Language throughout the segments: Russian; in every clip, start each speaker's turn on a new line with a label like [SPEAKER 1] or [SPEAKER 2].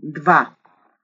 [SPEAKER 1] 2.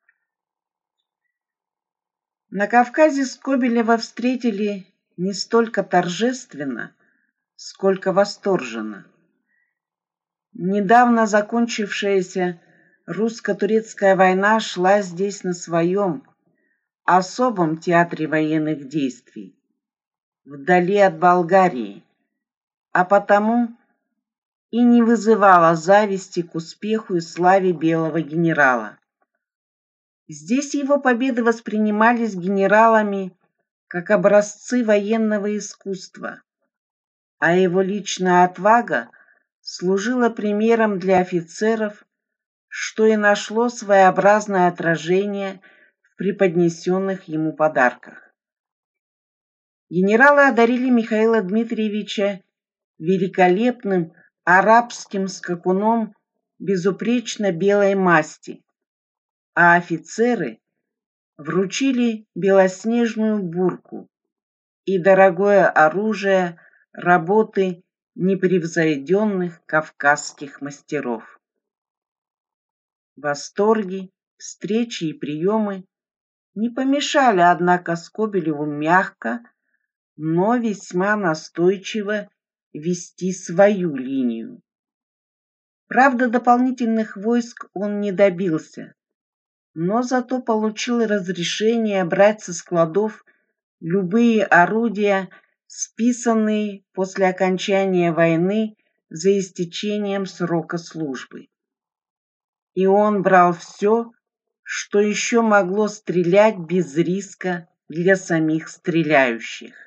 [SPEAKER 1] На Кавказе Скобелева встретили не столько торжественно, сколько восторженно. Недавно закончившаяся русско-турецкая война шла здесь на своем особом театре военных действий, вдали от Болгарии, а потому и не вызывала зависти к успеху и славе белого генерала. Здесь его победы воспринимались генералами как образцы военного искусства, а его личная отвага служила примером для офицеров, что и нашло своеобразное отражение в преподнесенных ему подарках. Генералы одарили Михаила Дмитриевича великолепным арабским скакуном безупречно белой масти, а офицеры вручили белоснежную бурку и дорогое оружие работы непревзойденных кавказских мастеров. Восторги, встречи и приемы не помешали, однако, Скобелеву мягко, но весьма настойчиво вести свою линию. Правда, дополнительных войск он не добился, но зато получил разрешение брать со складов любые орудия, списанные после окончания войны за истечением срока службы. И он брал все, что еще могло стрелять без риска для самих стреляющих.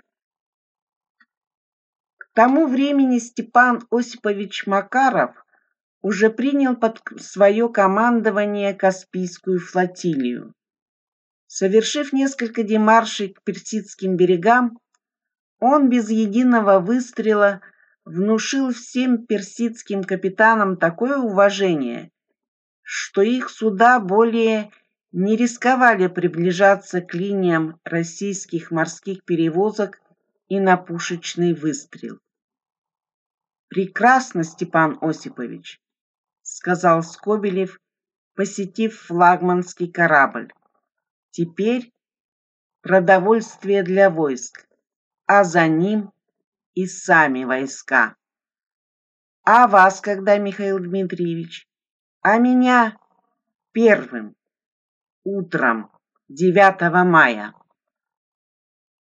[SPEAKER 1] К тому времени Степан Осипович Макаров уже принял под свое командование Каспийскую флотилию. Совершив несколько демаршей к персидским берегам, он без единого выстрела внушил всем персидским капитанам такое уважение, что их суда более не рисковали приближаться к линиям российских морских перевозок и на пушечный выстрел. «Прекрасно, Степан Осипович», — сказал Скобелев, посетив флагманский корабль. «Теперь продовольствие для войск, а за ним и сами войска. А вас когда, Михаил Дмитриевич? А меня первым, утром 9 мая.